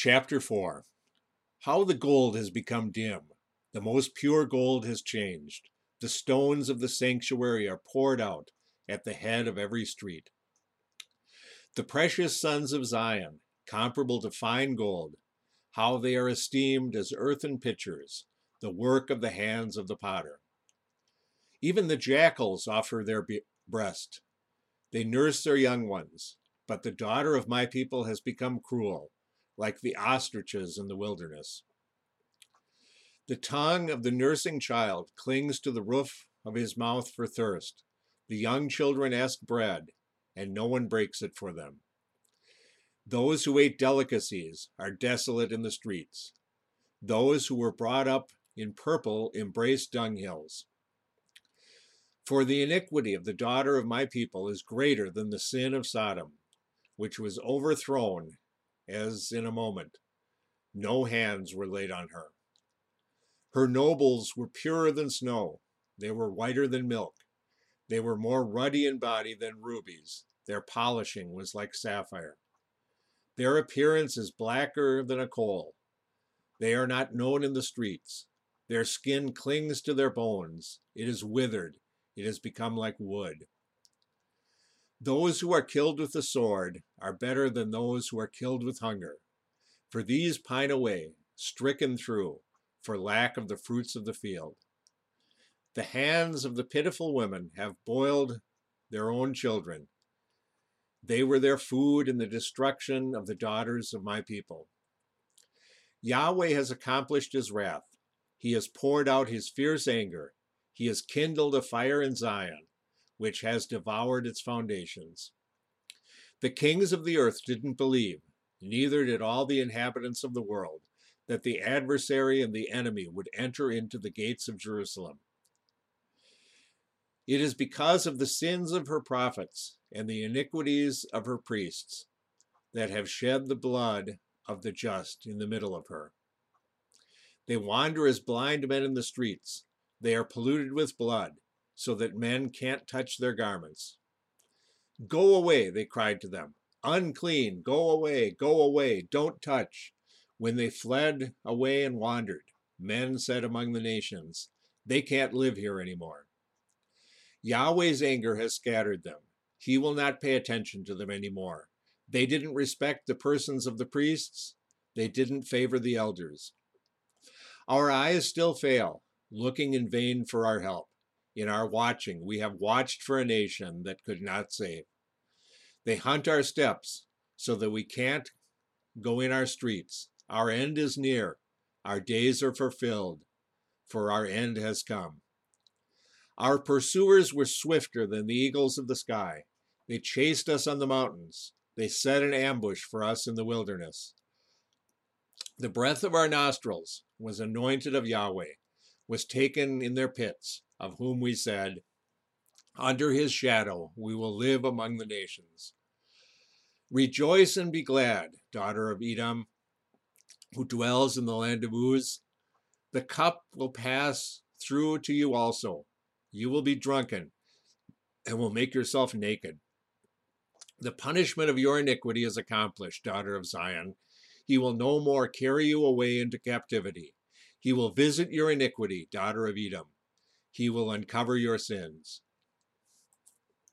Chapter 4. How the gold has become dim. The most pure gold has changed. The stones of the sanctuary are poured out at the head of every street. The precious sons of Zion, comparable to fine gold, how they are esteemed as earthen pitchers, the work of the hands of the potter. Even the jackals offer their breast. They nurse their young ones, but the daughter of my people has become cruel, like the ostriches in the wilderness. The tongue of the nursing child clings to the roof of his mouth for thirst. The young children ask bread, and no one breaks it for them. Those who ate delicacies are desolate in the streets. Those who were brought up in purple embrace dunghills. For the iniquity of the daughter of my people is greater than the sin of Sodom, which was overthrown as in a moment. No hands were laid on her. Her nobles were purer than snow. They were whiter than milk. They were more ruddy in body than rubies. Their polishing was like sapphire. Their appearance is blacker than a coal. They are not known in the streets. Their skin clings to their bones. It is withered. It has become like wood. Those who are killed with the sword are better than those who are killed with hunger. For these pine away, stricken through, for lack of the fruits of the field. The hands of the pitiful women have boiled their own children. They were their food in the destruction of the daughters of my people. Yahweh has accomplished his wrath. He has poured out his fierce anger. He has kindled a fire in Zion, which has devoured its foundations. The kings of the earth didn't believe, neither did all the inhabitants of the world, that the adversary and the enemy would enter into the gates of Jerusalem. It is because of the sins of her prophets and the iniquities of her priests that have shed the blood of the just in the middle of her. They wander as blind men in the streets. They are polluted with blood, so that men can't touch their garments. Go away, they cried to them. Unclean, go away, don't touch. When they fled away and wandered, men said among the nations, they can't live here anymore. Yahweh's anger has scattered them. He will not pay attention to them anymore. They didn't respect the persons of the priests. They didn't favor the elders. Our eyes still fail, looking in vain for our help. In our watching, we have watched for a nation that could not save. They hunt our steps so that we can't go in our streets. Our end is near. Our days are fulfilled, for our end has come. Our pursuers were swifter than the eagles of the sky. They chased us on the mountains. They set an ambush for us in the wilderness. The breath of our nostrils was anointed of Yahweh, was taken in their pits, of whom we said, under his shadow we will live among the nations. Rejoice and be glad, daughter of Edom, who dwells in the land of Uz. The cup will pass through to you also. You will be drunken and will make yourself naked. The punishment of your iniquity is accomplished, daughter of Zion. He will no more carry you away into captivity. He will visit your iniquity, daughter of Edom. He will uncover your sins.